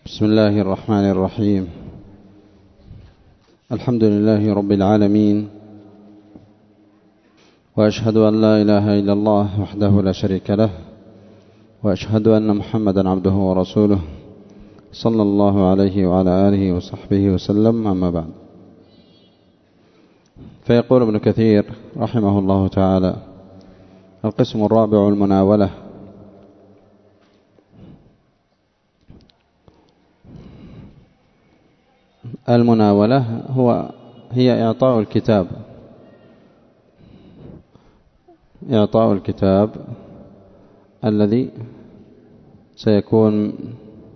بسم الله الرحمن الرحيم. الحمد لله رب العالمين، وأشهد أن لا إله إلا الله وحده لا شريك له، وأشهد أن محمدا عبده ورسوله صلى الله عليه وعلى آله وصحبه وسلم. أما بعد، فيقول ابن كثير رحمه الله تعالى: القسم الرابع المناولة. المناولة هي إعطاء الكتاب الذي سيكون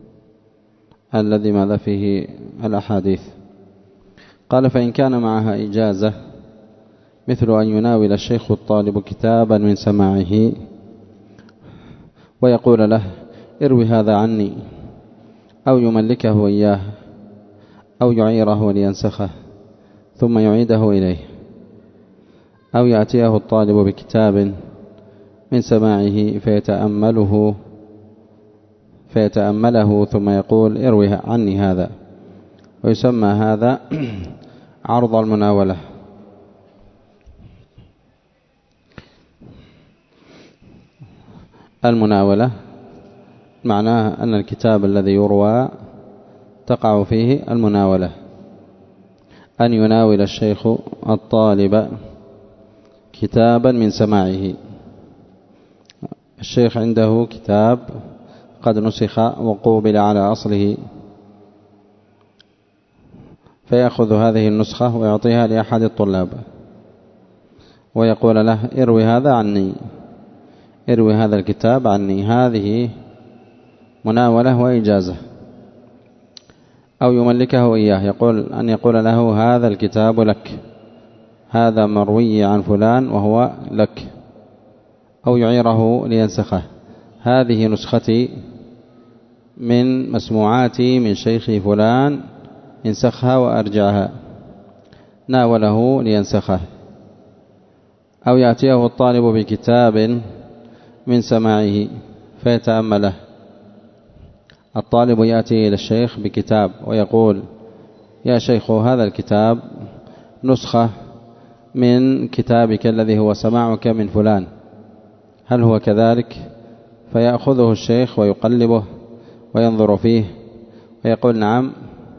ماذا فيه الأحاديث. قال: فإن كان معها إجازة، مثل أن يناول الشيخ الطالب كتابا من سماعه ويقول له: اروي هذا عني، أو يملكه إياه، أو يعيره لينسخه ثم يعيده إليه، أو يأتيه الطالب بكتاب من سماعه فيتأمله ثم يقول: اروي عني هذا. ويسمى هذا عرض المناولة. المناولة معناها أن الكتاب الذي يروى تقع فيه المناولة، أن يناول الشيخ الطالب كتابا من سماعه. الشيخ عنده كتاب قد نسخ وقوبل على أصله، فيأخذ هذه النسخة ويعطيها لأحد الطلاب ويقول له: اروي هذا عني، اروي هذا الكتاب عني. هذه مناولة وإجازة. أو يملكه إياه، يقول له: هذا الكتاب لك، هذا مروي عن فلان وهو لك. أو يعيره لينسخه، هذه نسختي من مسموعاتي من شيخي فلان، انسخها وأرجعها. ناوله لينسخه. أو يأتيه الطالب بكتاب من سماعه فيتأمله. الطالب يأتي إلى الشيخ بكتاب ويقول: يا شيخ، هذا الكتاب نسخة من كتابك الذي هو سماعك من فلان، هل هو كذلك؟ فيأخذه الشيخ ويقلبه وينظر فيه ويقول: نعم،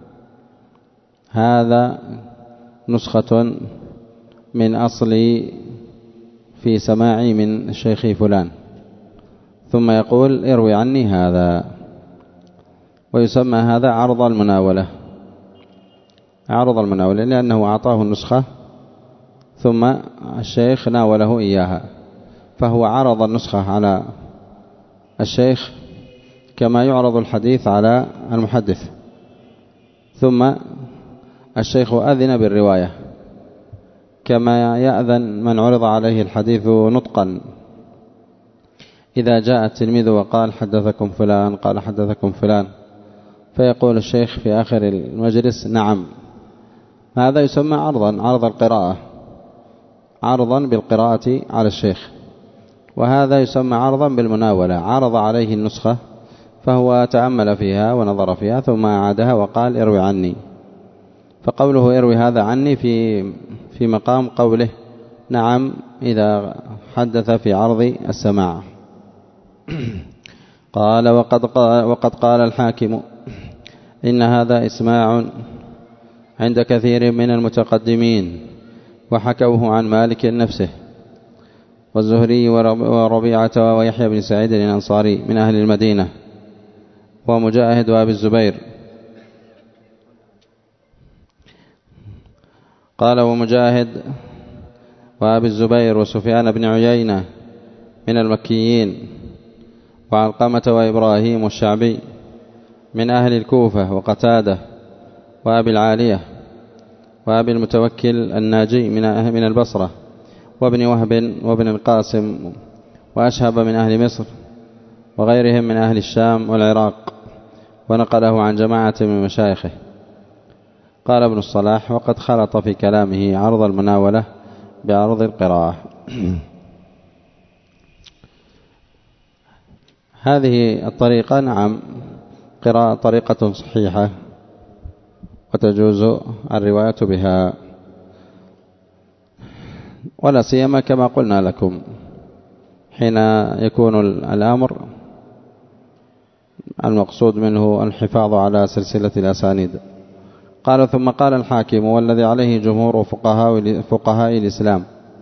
هذا نسخة من أصلي في سماعي من شيخي فلان. ثم يقول: اروي عني هذا. ويسمى هذا عرض المناولة. عرض المناولة لأنه أعطاه النسخة ثم الشيخ ناوله إياها، فهو عرض النسخة على الشيخ كما يعرض الحديث على المحدث. ثم الشيخ أذن بالرواية كما يأذن من عرض عليه الحديث نطقا. إذا جاء التلميذ وقال: حدثكم فلان، قال: حدثكم فلان، فيقول الشيخ في آخر المجلس: نعم. هذا يسمى عرض القراءة، عرضا بالقراءة على الشيخ. وهذا يسمى عرضا بالمناولة، عرض عليه النسخة فهو تأمل فيها ونظر فيها ثم أعادها وقال: اروي عني. فقوله اروي هذا عني في مقام قوله نعم إذا حدث في عرض السماع. قال: وقد قال الحاكم إن هذا إسماع عند كثير من المتقدمين، وحكوه عن مالك نفسه والزهري وربيعة ويحيى بن سعيد الأنصاري من أهل المدينة، ومجاهد وأبي الزبير. قال: ومجاهد وأبي الزبير وسفيان بن عيينة من المكيين، وعلقمة وإبراهيم والشعبي من أهل الكوفة، وقتادة وأبي العالية وأبي المتوكل الناجي من البصرة، وابن وهب وابن القاسم وأشهب من أهل مصر، وغيرهم من أهل الشام والعراق، ونقله عن جماعة من مشايخه. قال ابن الصلاح: وقد خلط في كلامه عرض المناولة بعرض القراءة. هذه الطريقة نعم قراءة طريقة صحيحة وتجوز الرواية بها، ولا سيما كما قلنا لكم حين يكون الأمر المقصود منه الحفاظ على سلسلة الأسانيد. قال ثم قال الحاكم والذي عليه جمهور فقهاء الإسلام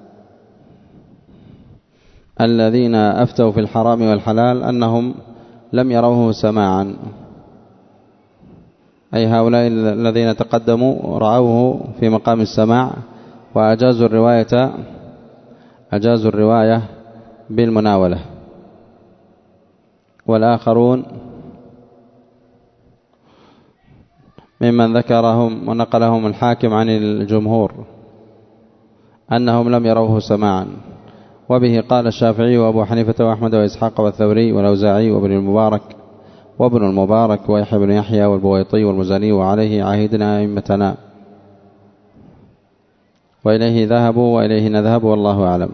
الذين أفتوا في الحرام والحلال أنهم لم يروه سماعا، أي هؤلاء الذين تقدموا رعوه في مقام السماع وأجازوا الرواية بالمناولة، والآخرون ممن ذكرهم ونقلهم الحاكم عن الجمهور أنهم لم يروه سماعا. وبه قال الشافعي وأبو حنيفة وأحمد وإسحاق والثوري والأوزاعي وابن المبارك ويحيى بن يحيى والبويطي والمزني، وعليه عهدنا أئمتنا وإليه ذهبوا وإليه نذهب والله أعلم.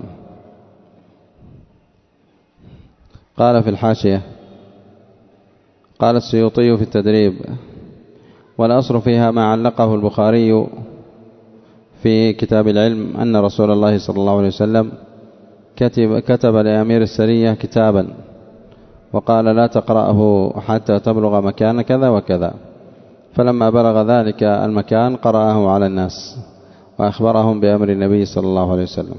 قال في الحاشية قال السيوطي في التدريب والأصل فيها ما علقه البخاري في كتاب العلم أن رسول الله صلى الله عليه وسلم كتب لأمير السرية كتابا وقال لا تقرأه حتى تبلغ مكان كذا وكذا، فلما بلغ ذلك المكان قرأه على الناس وأخبرهم بأمر النبي صلى الله عليه وسلم.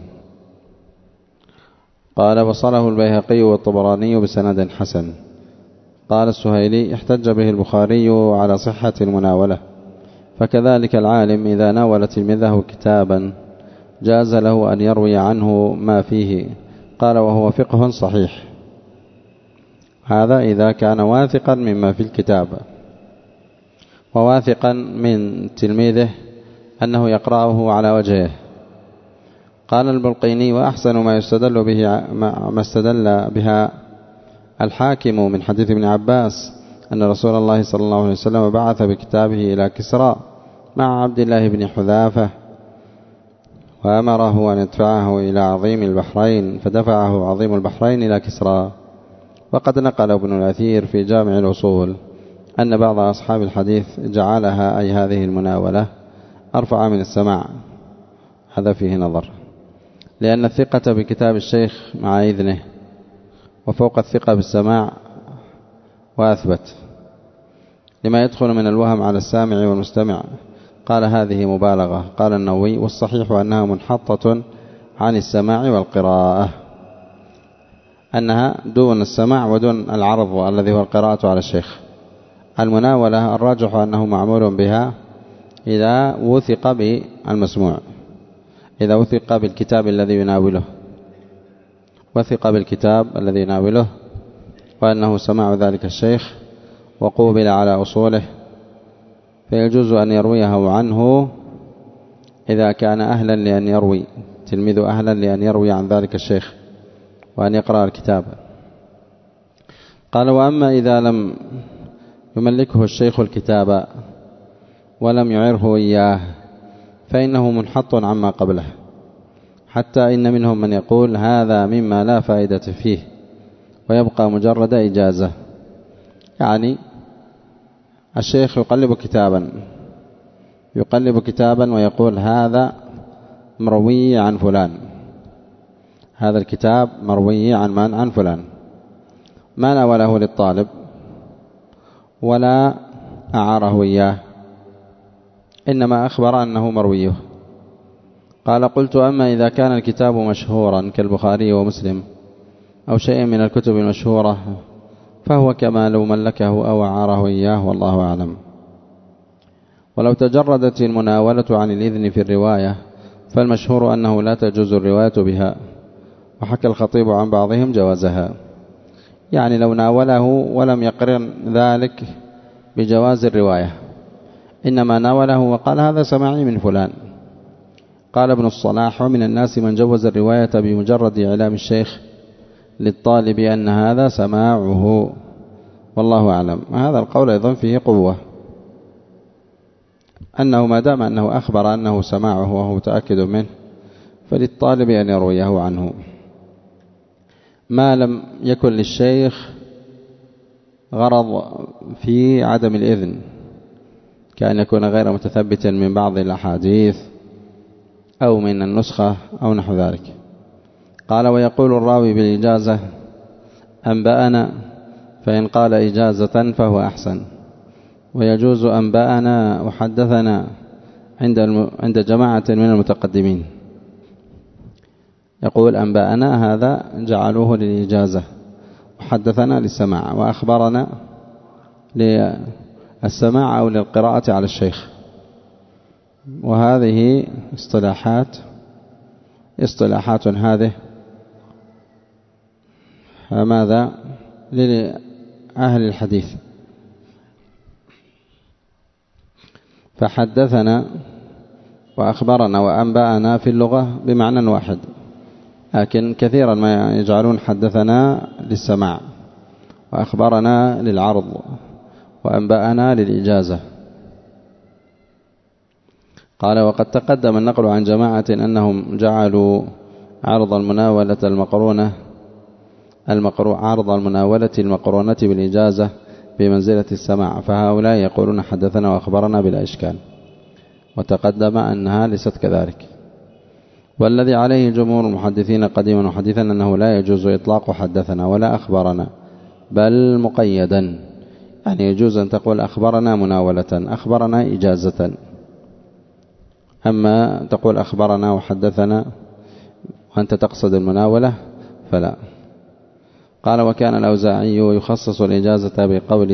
قال وصله البيهقي والطبراني بسند حسن. قال السهيلي احتج به البخاري على صحة المناولة، فكذلك العالم إذا ناول تلميذه كتابا جاز له أن يروي عنه ما فيه. قال وهو فقه صحيح، هذا إذا كان واثقا مما في الكتاب وواثقا من تلميذه أنه يقرأه على وجهه. قال البلقيني وأحسن ما استدل بها الحاكم من حديث ابن عباس أن رسول الله صلى الله عليه وسلم بعث بكتابه إلى كسرى مع عبد الله بن حذافة وأمره أن يدفعه إلى عظيم البحرين، فدفعه عظيم البحرين إلى كسرى. وقد نقل ابن الأثير في جامع الأصول أن بعض أصحاب الحديث جعلها أي هذه المناولة أرفع من السماع، هذا فيه نظر، لأن الثقة بكتاب الشيخ مع إذنه وفوق الثقة بالسماع وأثبت لما يدخل من الوهم على السامع والمستمع. قال هذه مبالغة. قال النووي والصحيح أنها منحطة عن السماع والقراءة، أنها دون السماع ودون العرض الذي هو القراءة على الشيخ. المناولة الراجح أنه معمول بها إذا وثق بالمسموع، إذا وثق بالكتاب الذي يناوله، وثق بالكتاب الذي يناوله وأنه سماع ذلك الشيخ وقوبل على أصوله، فيجوز أن يرويه عنه إذا كان أهلا لأن يروي، تلميذ أهلا لأن يروي عن ذلك الشيخ وأن يقرأ الكتاب. قال وأما إذا لم يملكه الشيخ الكتاب ولم يعره إياه فإنه منحط عما قبله، حتى إن منهم من يقول هذا مما لا فائدة فيه ويبقى مجرد إجازة. يعني الشيخ يقلب كتابا ويقول هذا مروي عن فلان، هذا الكتاب مروي عن من؟ عن فلان، ما ناوله للطالب ولا أعاره إياه، إنما أخبر أنه مرويه. قال قلت أما إذا كان الكتاب مشهورا كالبخاري ومسلم أو شيء من الكتب المشهورة فهو كما لو ملكه أو أعاره إياه والله أعلم. ولو تجردت المناولة عن الإذن في الرواية فالمشهور أنه لا تجوز الرواية بها، وحكى الخطيب عن بعضهم جوازها. يعني لو ناوله ولم يقرن ذلك بجواز الرواية، إنما ناوله وقال هذا سماعي من فلان. قال ابن الصلاح ومن الناس من جوز الرواية بمجرد إعلام الشيخ للطالب أن هذا سماعه والله أعلم. هذا القول أيضا فيه قوة، أنه ما دام أنه أخبر أنه سماعه وهو متأكد منه فللطالب أن يرويه عنه، ما لم يكن للشيخ غرض في عدم الإذن، كأن يكون غير متثبت من بعض الأحاديث أو من النسخة أو نحو ذلك. قال: ويقول الراوي بالإجازة أنبأنا، فإن قال إجازة فهو أحسن، ويجوز أنبأنا وحدثنا عند جماعة من المتقدمين. يقول أنبأنا هذا جعلوه للإجازة، وحدثنا للسماع، وأخبرنا للسماع أو للقراءة على الشيخ. وهذه اصطلاحات هذه ماذا لأهل الحديث. فحدثنا وأخبرنا وأنبأنا في اللغة بمعنى واحد، لكن كثيرا ما يجعلون حدثنا للسماع، وأخبرنا للعرض، وأنبأنا للإجازة. قال: وقد تقدم النقل عن جماعة أنهم جعلوا عرض المناولة المقرونة بالإجازة بمنزلة السماع، فهؤلاء يقولون حدثنا وأخبرنا بلا إشكال، وتقدم أنها ليست كذلك. والذي عليه جمهور المحدثين قديما وحديثا أنه لا يجوز إطلاق حدثنا ولا أخبرنا، بل مقيدا، يعني يجوز أن تقول أخبرنا مناولة، أخبرنا إجازة، أما تقول أخبرنا وحدثنا وأنت تقصد المناولة فلا. قال: وكان الأوزاعي يخصص الإجازة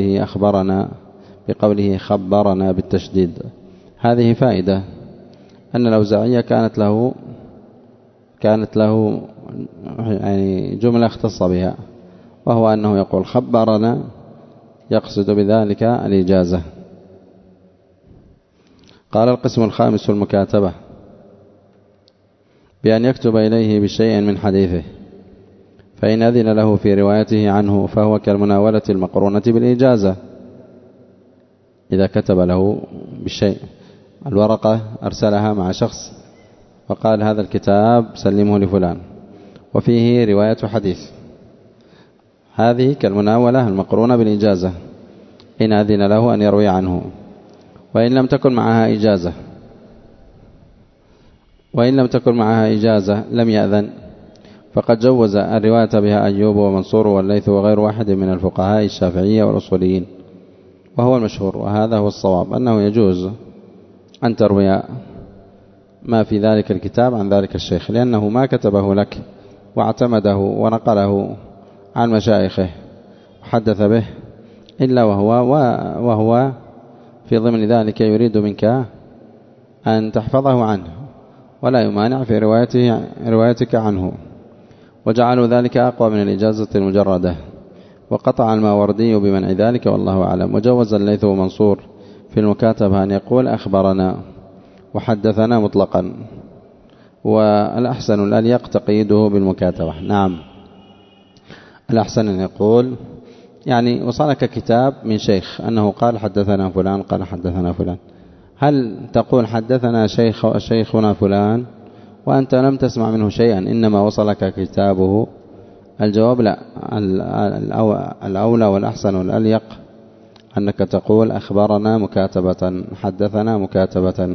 بقوله خبرنا بالتشديد. هذه فائدة، أن الأوزاعي كانت له يعني جملة اختص بها، وهو أنه يقول خبرنا يقصد بذلك الإجازة. قال: القسم الخامس المكاتبة، بأن يكتب إليه بشيء من حديثه، فإن أذن له في روايته عنه فهو كالمناولة المقرونة بالإجازة. إذا كتب له بالشيء، الورقة أرسلها مع شخص وقال هذا الكتاب سلمه لفلان وفيه رواية حديث، هذه كالمناولة المقرونة بالإجازة إن أذن له أن يروي عنه. وإن لم تكن معها إجازة لم يأذن، فقد جوز الرواية بها أيوب ومنصور والليث وغير واحد من الفقهاء الشافعية والأصوليين، وهو المشهور، وهذا هو الصواب، أنه يجوز أن تروي ما في ذلك الكتاب عن ذلك الشيخ، لأنه ما كتبه لك واعتمده ونقله عن مشايخه وحدث به إلا وهو في ضمن ذلك يريد منك أن تحفظه عنه ولا يمانع في روايتك عنه، وجعلوا ذلك أقوى من الإجازة المجردة. وقطع الماوردي بمنع ذلك والله أعلم. وجوز الليث ومنصور في المكاتبة أن يقول أخبرنا وحدثنا مطلقا، والأحسن الأليق تقييده بالمكاتبة. نعم، الأحسن أن يقول يعني وصلك كتاب من شيخ أنه قال حدثنا فلان قال حدثنا فلان، هل تقول حدثنا شيخنا فلان وأنت لم تسمع منه شيئا إنما وصلك كتابه؟ الجواب لا، الأولى والأحسن والأليق أنك تقول أخبرنا مكاتبة، حدثنا مكاتبة.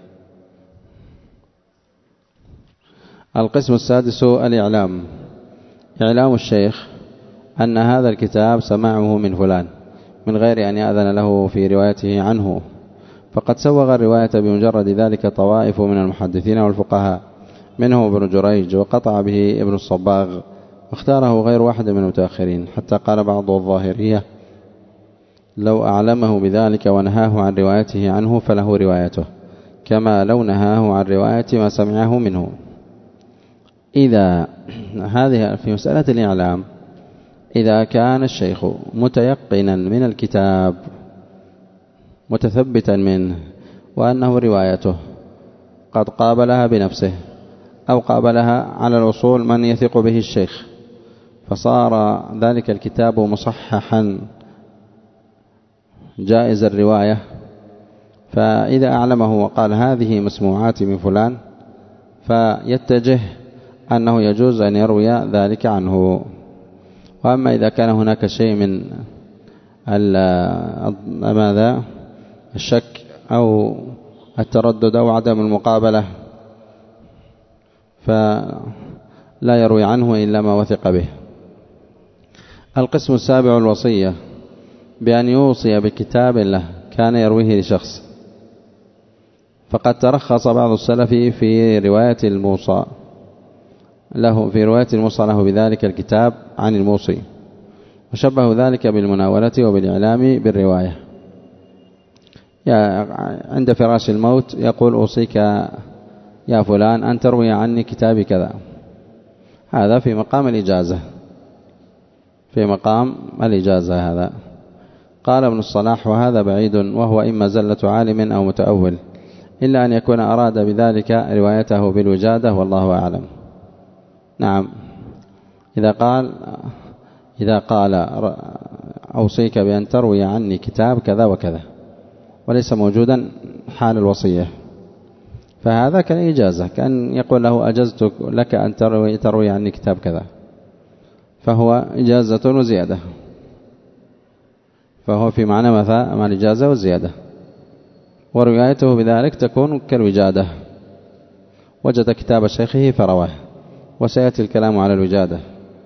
القسم السادس الإعلام، إعلام الشيخ أن هذا الكتاب سماعه من فلان من غير أن يأذن له في روايته عنه، فقد سوغ الرواية بمجرد ذلك طوائف من المحدثين والفقهاء، منهم ابن جريج، وقطع به ابن الصباغ، واختاره غير واحد من المتأخرين، حتى قال بعض الظاهرية لو أعلمه بذلك ونهاه عن روايته عنه فله روايته، كما لو نهاه عن رواية ما سمعه منه. إذا هذه في مسألة الإعلام، إذا كان الشيخ متيقنا من الكتاب متثبتا منه وأنه روايته قد قابلها بنفسه أو قابلها على الوصول من يثق به الشيخ، فصار ذلك الكتاب مصححا جائز الرواية، فإذا أعلمه وقال هذه مسموعات من فلان فيتجه أنه يجوز أن يروي ذلك عنه. وأما إذا كان هناك شيء من ماذا الشك أو التردد أو عدم المقابلة، فلا يروي عنه إلا ما وثق به. القسم السابع الوصية بأن يوصي بكتاب له كان يرويه لشخص، فقد ترخص بعض السلف في رواية الموصى له بذلك الكتاب عن الموصي، وشبه ذلك بالمناولة وبالإعلام بالرواية. عند فراش الموت يقول أوصيك يا فلان أن تروي عني كتابي كذا، هذا في مقام الإجازة، هذا. قال ابن الصلاح: وهذا بعيد، وهو إما زلة عالم أو متأول، إلا أن يكون أراد بذلك روايته بالوجادة، والله أعلم. نعم، إذا قال أوصيك بأن تروي عني كتاب كذا وكذا وليس موجودا حال الوصية، فهذا كالإجازة، كأن يقول له أجزتك لك أن تروي عني كتاب كذا، فهو إجازة وزيادة، فهو في معنى مع الإجازة والزيادة، وروايته بذلك تكون كالوجادة، وجد كتاب شيخه فرواه، وسيأتي الكلام على الوجادة.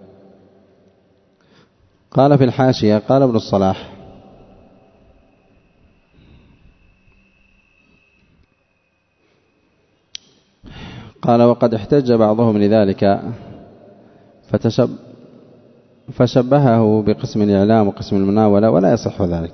قال في الحاشية: قال ابن الصلاح: قال: وقد احتج بعضهم لذلك فشبهه بقسم الإعلام وقسم المناولة، ولا يصح ذلك،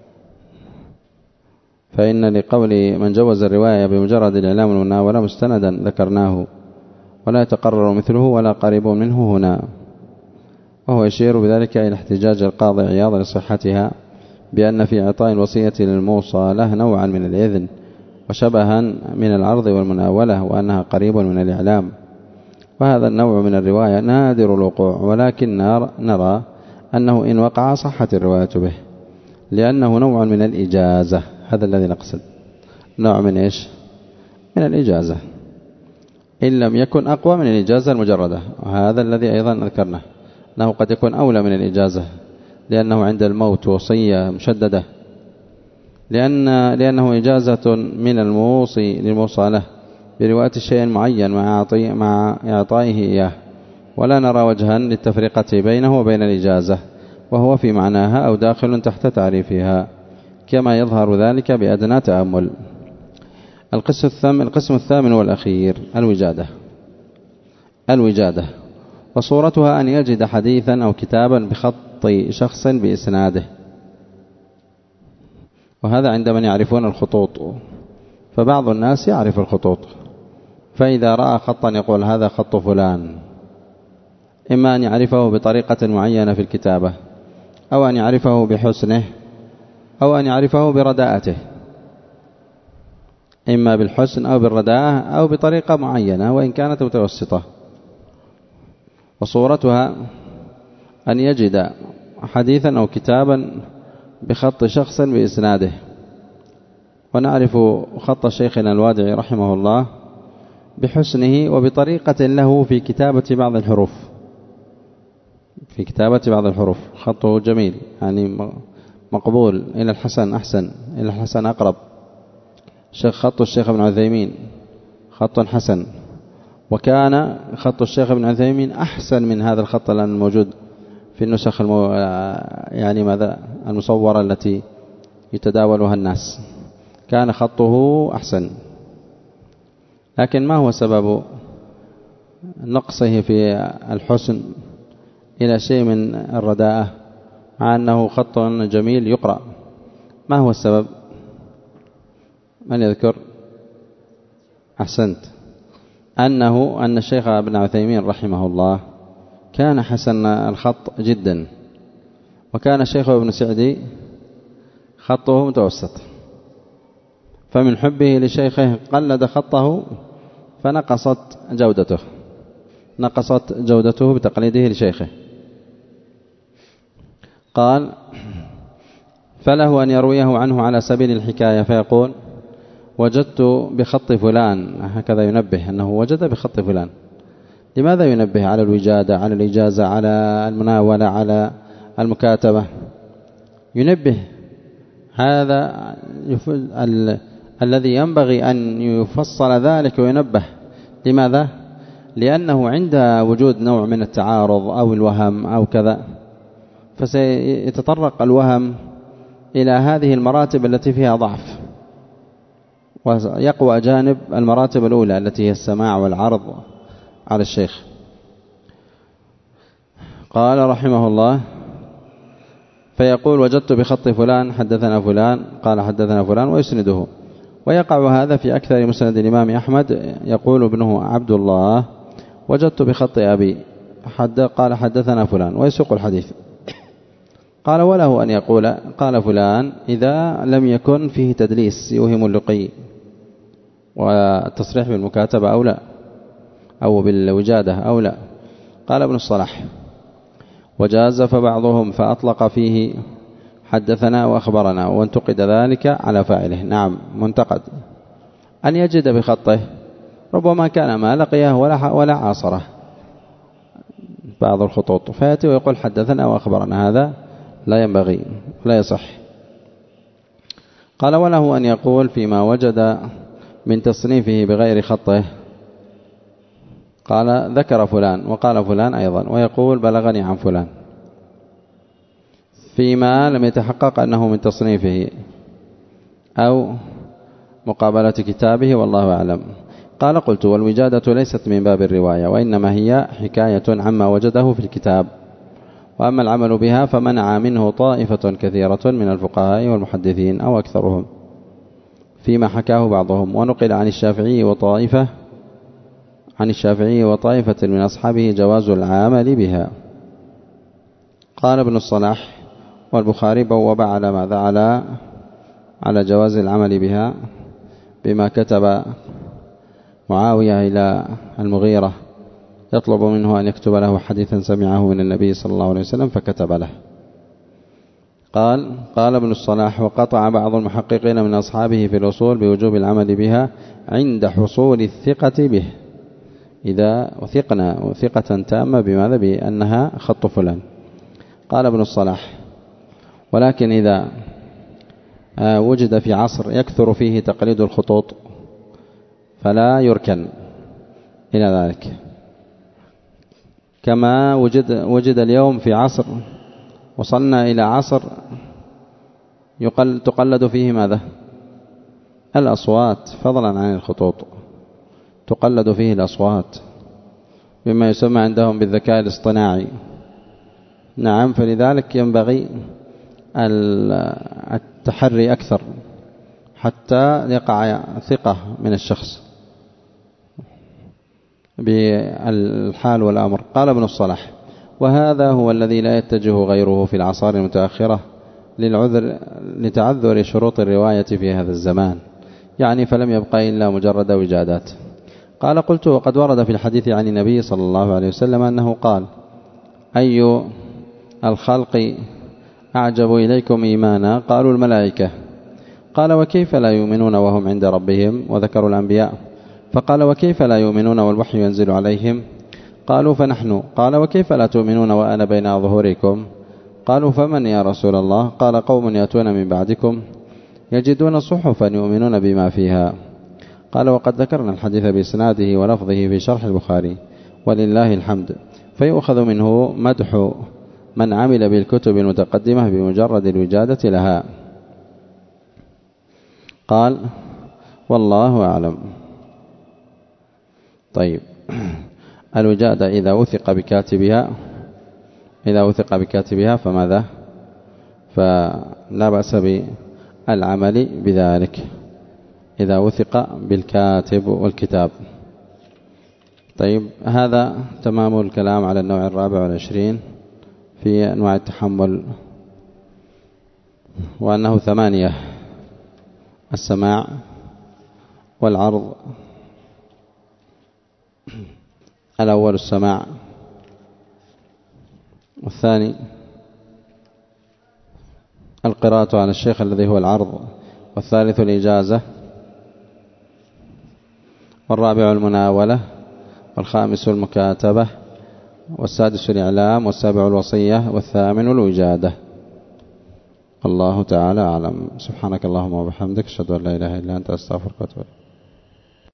فإن لقول من جوز الرواية بمجرد الإعلام والمناولة مستندا ذكرناه، ولا يتقرر مثله ولا قريب منه هنا. وهو يشير بذلك إلى احتجاج القاضي عياض لصحتها بأن في إعطاء الوصية للموصى له نوعا من الإذن وشبها من العرض والمناولة، وأنها قريب من الإعلام، وهذا النوع من الرواية نادر الوقوع، ولكن نرى أنه إن وقع صحت الرواية به، لأنه نوع من الإجازة. هذا الذي نقصد، نوع من إيش؟ من الإجازة، إن لم يكن أقوى من الإجازة المجردة، وهذا الذي أيضا ذكرنا أنه قد يكون أولى من الإجازة، لأنه عند الموت وصية مشددة، لأنه إجازة من الموصي للموصى له برواية شيء معين مع إعطائه إياه، ولا نرى وجها للتفرقة بينه وبين الإجازة، وهو في معناها أو داخل تحت تعريفها، كما يظهر ذلك بأدنى تأمل. القسم الثامن والأخير: الوجادة، وصورتها أن يجد حديثا أو كتابا بخط شخص بإسناده، وهذا عند من يعرفون الخطوط، فبعض الناس يعرف الخطوط، فإذا رأى خطا يقول هذا خط فلان، إما أن يعرفه بطريقة معينة في الكتابة، أو أن يعرفه بحسنه، أو أن يعرفه برداءته، إما بالحسن أو بالرداءة أو بطريقة معينة وإن كانت متوسطة. وصورتها أن يجد حديثا أو كتابا بخط شخص بإسناده، ونعرف خط شيخنا الوادعي رحمه الله بحسنه وبطريقة له في كتابة بعض الحروف، خطه جميل، يعني مقبول، إلى الحسن أحسن، إلى الحسن أقرب. خط الشيخ ابن عثيمين خط حسن، وكان خط الشيخ ابن عثيمين أحسن من هذا الخط الآن الموجود في النسخ المصورة التي يتداولها الناس، كان خطه أحسن. لكن ما هو سبب نقصه في الحسن إلى شيء من الرداءة مع أنه خط جميل يقرأ؟ ما هو السبب؟ من يذكر؟ أحسنت، أن الشيخ ابن عثيمين رحمه الله كان حسن الخط جدا، وكان الشيخ ابن سعدي خطه متوسط، فمن حبه لشيخه قلد خطه فنقصت جودته بتقليده لشيخه. قال: فله أن يرويه عنه على سبيل الحكاية، فيقول وجدت بخط فلان، هكذا ينبه أنه وجد بخط فلان. لماذا ينبه على الوجادة، على الإجازة، على المناولة، على المكاتبة؟ ينبه هذا الذي ينبغي أن يفصل ذلك وينبه. لماذا؟ لأنه عند وجود نوع من التعارض أو الوهم أو كذا فسيتطرق الوهم إلى هذه المراتب التي فيها ضعف، ويقوى جانب المراتب الأولى التي هي السماع والعرض على الشيخ. قال رحمه الله: فيقول: وجدت بخط فلان حدثنا فلان قال حدثنا فلان، ويسنده. ويقع هذا في أكثر مسند الإمام أحمد. يقول ابنه عبد الله: وجدت بخط أبي قال حدثنا فلان، ويسوق الحديث. قال: وله أن يقول قال فلان إذا لم يكن فيه تدليس يوهم اللقي، والتصريح بالمكاتبة أو لا، أو بالوجادة أو لا. قال ابن الصلاح: وجازف بعضهم فأطلق فيه حدثنا وأخبرنا، وانتقد ذلك على فاعله. نعم، منتقد أن يجد بخطه، ربما كان ما لقيه ولا عاصره بعض الخطوط، فيأتي ويقول حدثنا وأخبرنا، هذا لا ينبغي، لا يصح. قال: وله أن يقول فيما وجد من تصنيفه بغير خطه قال ذكر فلان وقال فلان أيضا، ويقول بلغني عن فلان فيما لم يتحقق أنه من تصنيفه أو مقابلة كتابه، والله أعلم. قال: قلت: والوجادة ليست من باب الرواية، وإنما هي حكاية عما وجده في الكتاب، وأما العمل بها فمنع منه طائفة كثيرة من الفقهاء والمحدثين أو أكثرهم فيما حكاه بعضهم. ونقل عن الشافعي وطائفة من أصحابه جواز العمل بها. قال ابن الصلاح: والبخاري بوب على ماذا؟ على جواز العمل بها بما كتب معاوية إلى المغيرة يطلب منه أن يكتب له حديثا سمعه من النبي صلى الله عليه وسلم فكتب له. قال ابن الصلاح: وقطع بعض المحققين من أصحابه في الأصول بوجوب العمل بها عند حصول الثقة به، إذا وثقنا ثقة تامة بماذا؟ بأنها خط فلان. قال ابن الصلاح: ولكن إذا وجد في عصر يكثر فيه تقليد الخطوط فلا يركن إلى ذلك، كما وجد اليوم في عصر، وصلنا إلى عصر تقلد فيه ماذا؟ الأصوات، فضلا عن الخطوط تقلد فيه الأصوات بما يسمى عندهم بالذكاء الاصطناعي. نعم، فلذلك ينبغي التحري أكثر حتى يقع ثقة من الشخص بالحال والأمر. قال ابن الصلاح: وهذا هو الذي لا يتجه غيره في العصار المتأخرة لتعذر شروط الرواية في هذا الزمان، يعني فلم يبقى إلا مجرد وجادات. قال: قلت: وقد ورد في الحديث عن النبي صلى الله عليه وسلم أنه قال: أي الخلق أعجب إليكم إيمانا؟ قالوا: الملائكة. قال: وكيف لا يؤمنون وهم عند ربهم؟ وذكروا الأنبياء. فقال: وكيف لا يؤمنون والوحي ينزل عليهم؟ قالوا: فنحن. قال: وكيف لا تؤمنون وأنا بين ظهوركم؟ قالوا: فمن يا رسول الله؟ قال: قوم يأتون من بعدكم يجدون صحفا يؤمنون بما فيها. قال: وقد ذكرنا الحديث بإسناده ولفظه في شرح البخاري ولله الحمد، فيؤخذ منه مدح من عمل بالكتب المتقدمة بمجرد الوجادة لها. قال: والله أعلم. طيب، الوجادة إذا وثق بكاتبها فماذا؟ فلا بأس بالعمل بذلك إذا وثق بالكاتب والكتاب. طيب، هذا تمام الكلام على النوع 24 في أنواع التحمل، وأنه 8: السماع والعرض. الأول السماع، والثاني القراءة على الشيخ الذي هو العرض، والثالث الإجازة، والرابع المناولة، والخامس المكاتبة، والسادس الإعلام، والسابع الوصية، والثامن الوجادة. الله تعالى أعلم. سبحانك اللهم وبحمدك، أشهد أن لا إله إلا أنت، أستغفرك وأتوب إليك.